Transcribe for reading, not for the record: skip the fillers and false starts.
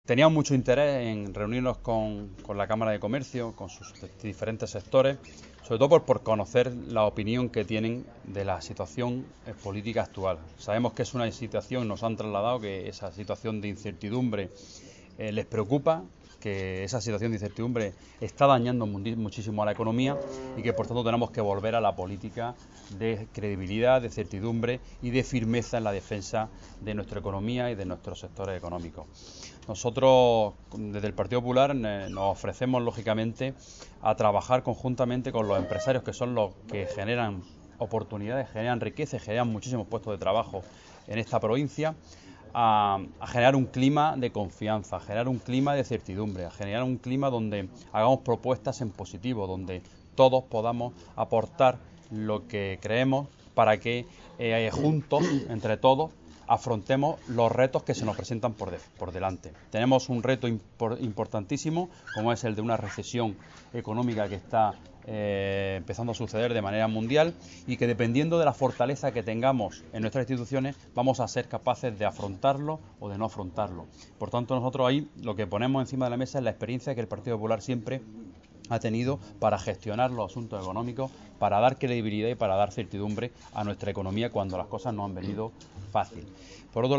Teníamos mucho interés en reunirnos con la Cámara de Comercio, con sus diferentes sectores, sobre todo por conocer la opinión que tienen de la situación política actual. Sabemos que es una situación, nos han trasladado que esa situación de incertidumbre les preocupa, que esa situación de incertidumbre está dañando muchísimo a la economía y que por tanto tenemos que volver a la política de credibilidad, de certidumbre y de firmeza en la defensa de nuestra economía y de nuestros sectores económicos. Nosotros, desde el Partido Popular, nos ofrecemos lógicamente a trabajar conjuntamente con los empresarios, que son los que generan oportunidades, generan riqueza y generan muchísimos puestos de trabajo en esta provincia, a generar un clima de confianza, a generar un clima de certidumbre, a generar un clima donde hagamos propuestas en positivo, donde todos podamos aportar lo que creemos para que juntos, entre todos, afrontemos los retos que se nos presentan por delante. Tenemos un reto importantísimo, como es el de una recesión económica que está empezando a suceder de manera mundial y que, dependiendo de la fortaleza que tengamos en nuestras instituciones, vamos a ser capaces de afrontarlo o de no afrontarlo. Por tanto, nosotros ahí lo que ponemos encima de la mesa es la experiencia que el Partido Popular siempre ha tenido para gestionar los asuntos económicos, para dar credibilidad y para dar certidumbre a nuestra economía cuando las cosas no han venido fácil. Por otro lado,